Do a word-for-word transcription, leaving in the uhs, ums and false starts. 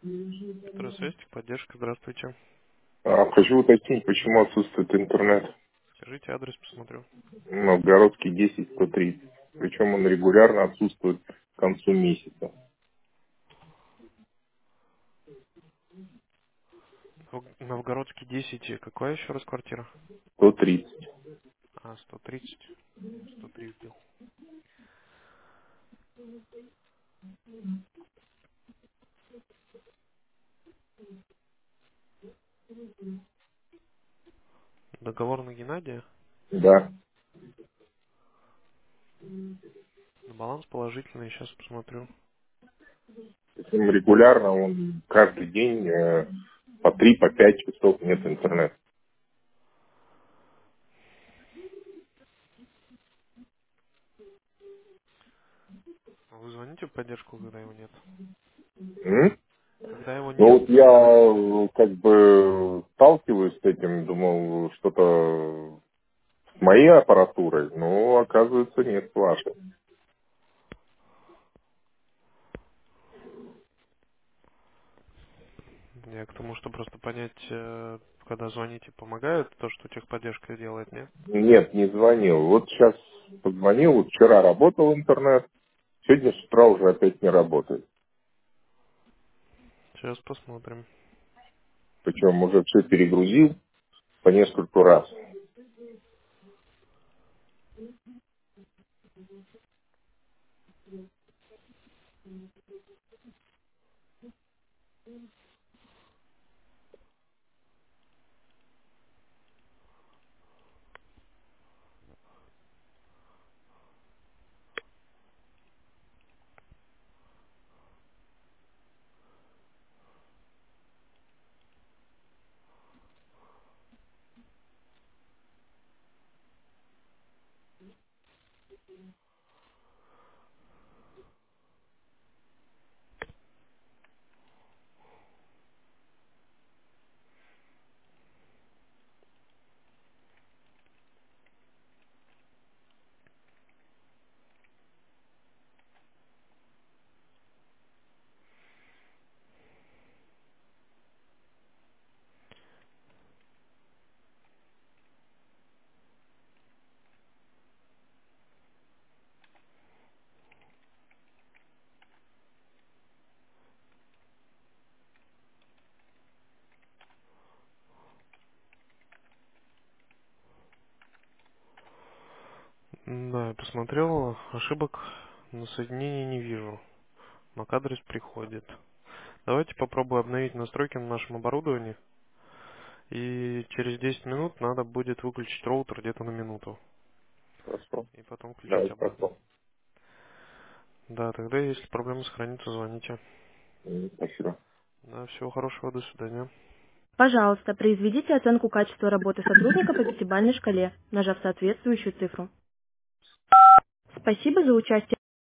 Второсвязь, поддержка, здравствуйте. А, хочу уточнить, почему отсутствует интернет. Скажите, адрес посмотрю. Новгородский десять сто тридцать. Причем он регулярно отсутствует к концу месяца. Нов- Новгородский десять, и какая еще раз квартира? сто тридцать. А, сто тридцать. сто три вбил. Договор на Геннадия. Да. На баланс положительный, сейчас посмотрю. Причем регулярно он каждый день э, по три, по пять часов нет интернета. А вы звоните в поддержку, когда его нет? М? Когда его Ну нет, вот я звоните. э, как бы сталкиваюсь с этим, думал, что-то с моей аппаратурой, но оказывается нет с вашей. Я к тому, что просто понять, э, когда звоните, помогает то, что техподдержка делает, нет? Нет, не звонил. Вот сейчас позвонил, вот вчера работал интернет, сегодня с утра уже опять не работает. Сейчас посмотрим. Причем уже все перегрузил по нескольку раз. Да, я посмотрел, ошибок на соединении не вижу. MAC-адрес приходит. Давайте попробую обновить настройки на нашем оборудовании. И через десять минут надо будет выключить роутер где-то на минуту. Хорошо. И потом включить Давайте обратно. попробуем. Да, тогда если проблемы сохранится, звоните. М, Спасибо. Да, всего хорошего, до свидания. Пожалуйста, произведите оценку качества работы сотрудника по пятибалльной шкале, нажав соответствующую цифру. Спасибо за участие.